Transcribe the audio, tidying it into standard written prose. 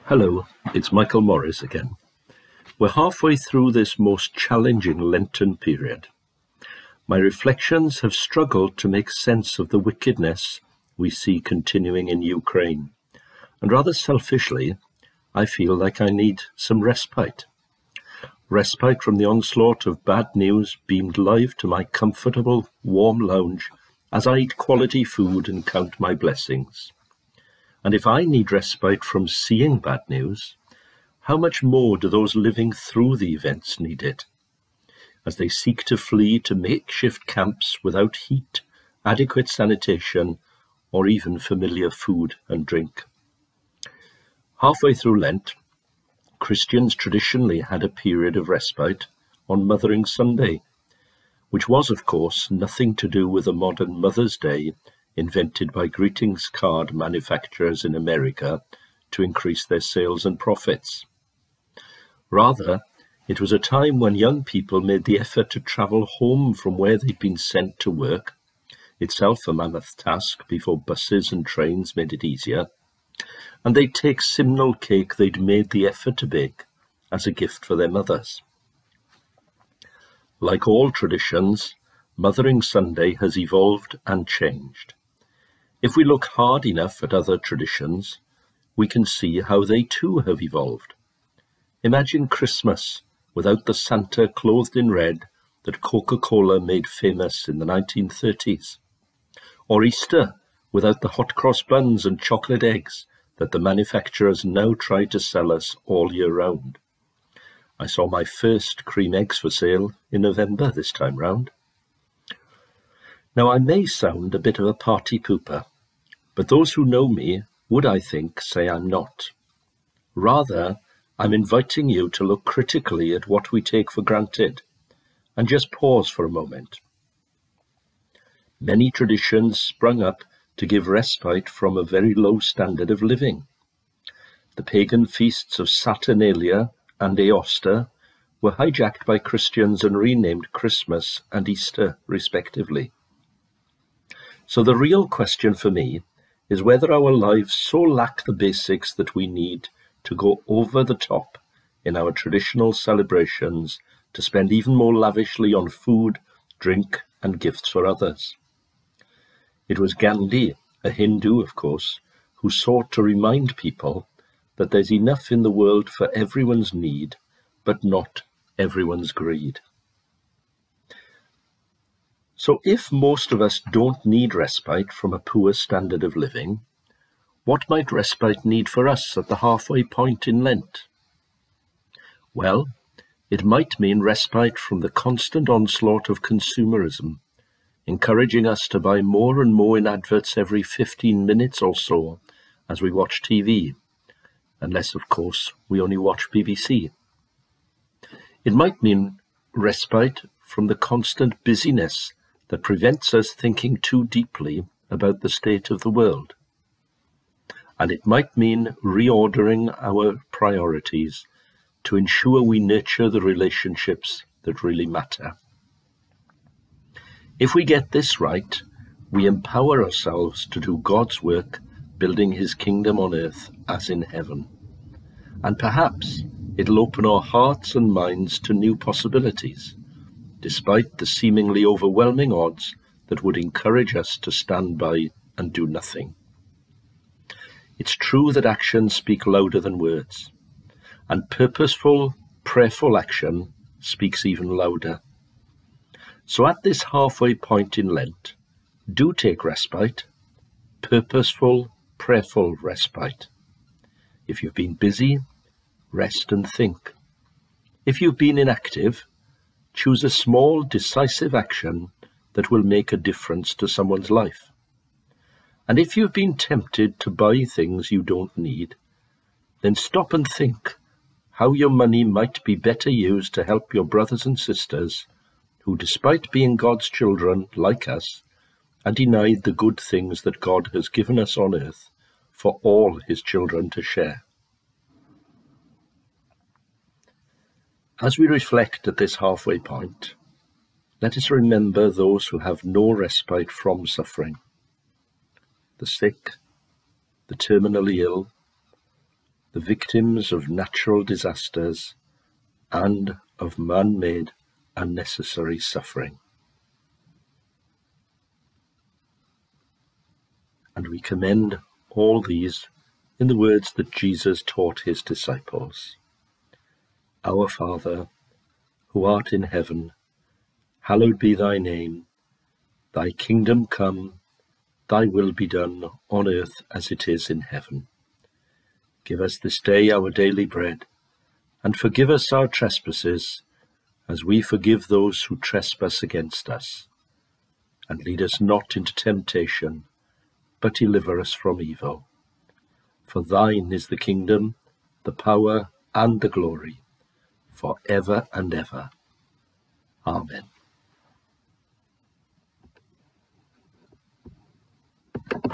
Hello, it's Michael Morris again. We're halfway through this most challenging Lenten period. My reflections have struggled to make sense of the wickedness we see continuing in Ukraine, and rather selfishly, I feel like I need some respite. Respite from the onslaught of bad news beamed live to my comfortable, warm lounge as I eat quality food and count my blessings. And if I need respite from seeing bad news, how much more do those living through the events need it, as they seek to flee to makeshift camps without heat, adequate sanitation, or even familiar food and drink? Halfway through Lent, Christians traditionally had a period of respite on Mothering Sunday, which was, of course, nothing to do with the modern Mother's Day invented by greetings card manufacturers in America to increase their sales and profits. Rather, it was a time when young people made the effort to travel home from where they'd been sent to work, itself a mammoth task before buses and trains made it easier, and they'd take simnel cake they'd made the effort to bake as a gift for their mothers. Like all traditions, Mothering Sunday has evolved and changed. If we look hard enough at other traditions, we can see how they too have evolved. Imagine Christmas without the Santa clothed in red that Coca-Cola made famous in the 1930s. Or Easter without the hot cross buns and chocolate eggs that the manufacturers now try to sell us all year round. I saw my first cream eggs for sale in November this time round. Now I may sound a bit of a party pooper, but those who know me would, I think, say I'm not. Rather, I'm inviting you to look critically at what we take for granted and just pause for a moment. Many traditions sprung up to give respite from a very low standard of living. The pagan feasts of Saturnalia and Aosta were hijacked by Christians and renamed Christmas and Easter, respectively. So the real question for me is whether our lives so lack the basics that we need to go over the top in our traditional celebrations to spend even more lavishly on food, drink, and gifts for others. It was Gandhi, a Hindu of course, who sought to remind people that there's enough in the world for everyone's need, but not everyone's greed. So if most of us don't need respite from a poor standard of living, what might respite need for us at the halfway point in Lent? Well, it might mean respite from the constant onslaught of consumerism, encouraging us to buy more and more in adverts every 15 minutes or so as we watch TV, unless, of course, we only watch BBC. It might mean respite from the constant busyness that prevents us thinking too deeply about the state of the world. And it might mean reordering our priorities to ensure we nurture the relationships that really matter. If we get this right, we empower ourselves to do God's work, building his kingdom on earth as in heaven. And perhaps it'll open our hearts and minds to new possibilities, despite the seemingly overwhelming odds that would encourage us to stand by and do nothing. It's true that actions speak louder than words, and purposeful, prayerful action speaks even louder. So at this halfway point in Lent, do take respite, purposeful, prayerful respite. If you've been busy, rest and think. If you've been inactive, choose a small, decisive action that will make a difference to someone's life. And if you've been tempted to buy things you don't need, then stop and think how your money might be better used to help your brothers and sisters who, despite being God's children like us, are denied the good things that God has given us on earth for all his children to share. As we reflect at this halfway point, let us remember those who have no respite from suffering, the sick, the terminally ill, the victims of natural disasters and of man-made unnecessary suffering. And we commend all these in the words that Jesus taught his disciples. Our Father, who art in heaven, hallowed be thy name. Thy kingdom come, thy will be done on earth as it is in heaven. Give us this day our daily bread, and forgive us our trespasses, as we forgive those who trespass against us. And lead us not into temptation, but deliver us from evil. For thine is the kingdom, the power, and the glory, for ever and ever. Amen.